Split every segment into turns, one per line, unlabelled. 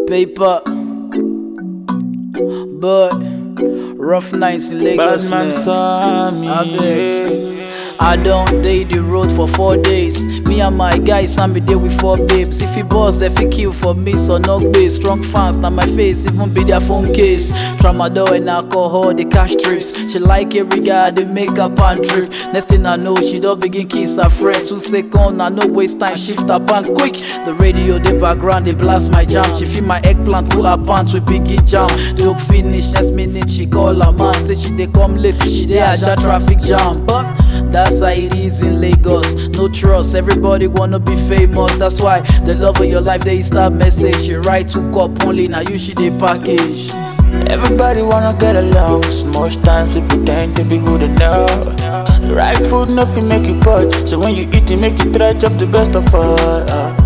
Paper, but rough nights in Lagos, man. I beg. I don't date the road for 4 days. Me and my guys, I'm there with 4 babes. If he boss, they fi kill for me, so no base. Strong fans, now my face, even be their phone case. Tramadol and alcohol, the cash trips. She like every guy, they make up and trip. Next thing I know, she don't begin kiss her friend. 2 seconds, I no waste time, shift her pants quick. The radio, the background, they blast my jam. She feel my eggplant, pull her pants, we begin jam. The look finish, next minute, she call her man. Say she they come late, she they aja traffic jam. But that's how it is in Lagos. No trust, everybody wanna be famous. That's why the love of your life, they start message. She write 2 cup only, now you should they package.
Everybody wanna get along. Most times people tend to be who they know. The right food nothing make you budge. So when you eat it make you try chop the best of all.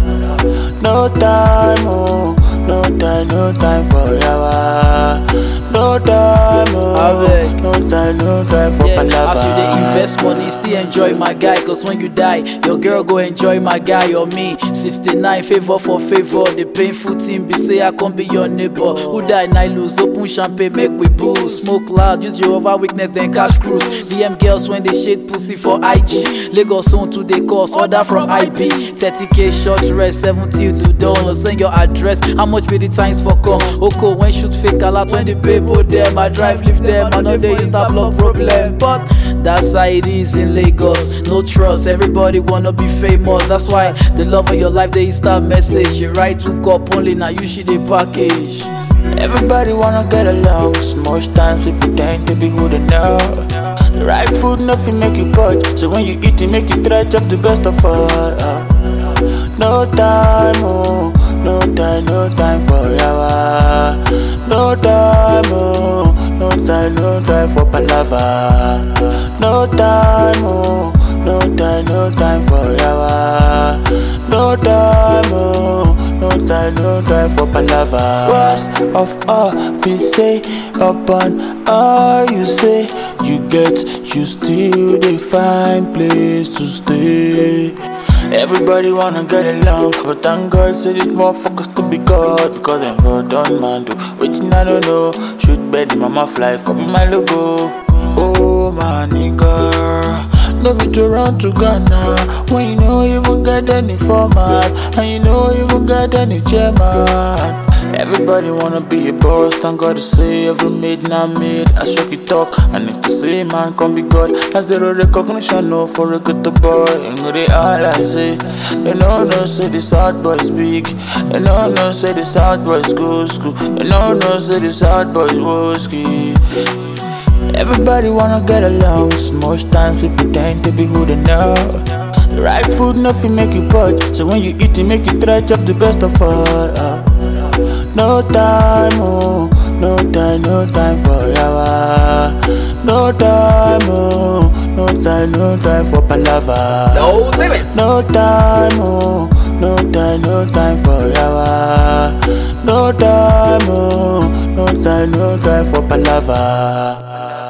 No time, oh, no time for yawa. No time, oh, no time for palava.
As you dey invest money, still enjoy my guy. Cause when you die, your girl go enjoy my guy or me. 69 favor for favor. The painful thing be say I can't be your neighbor. Who die night lose, open champagne make we booze. Smoke loud, use your over weakness then cash cruise. DM girls when they shade pussy for IG. Lagos on to the course, order from IP. 30k short rest, 70 to dawn. Send your address, how much be the times for come? Oko when shoot fake a lot when the people them. I drive leave them, I know they is a block problem. But that's how it is in Lagos. No trust, everybody wanna be famous. That's why the love of your life they start message. She write 2 cup only, now you should they package.
Everybody wanna get along. Most times people tend to be who they know. The right food nothing make you budge. So when you eat it make you try chop the best of all. No time, oh, no time for yawa. No time, oh, no time for palava. No time, oh, no time for yawa. No time, oh, no time for palava. Worst of all, be say upon all you say. You get, you still they find place to stay. Everybody wanna get along, but thank God say these motherfuckers to be God. Because them for done man do, waiting I don't know. Shoot bed, mama fly for me my logo. Oh my nigga, no be to run to Ghana when you know you even get any format, and you know you even get any chairman. Everybody wanna be a boss, thank God to say every made now made. I shock it talk, and if to say man can be God, that's the recognition no for a good boy. And go they all I say, you know no say this hard boy speak, you know no say this hard boys go school, you know no say this hard boys woski. Everybody wanna get along, most times people tend to be who they know. The right food nothing make you budge, so when you eat it make you try chop the best of all. No time, oh, no time for yawa. No time, oh, no time for palava.
No limits.
No time, oh, no time for yawa. No time, oh, no time for palava.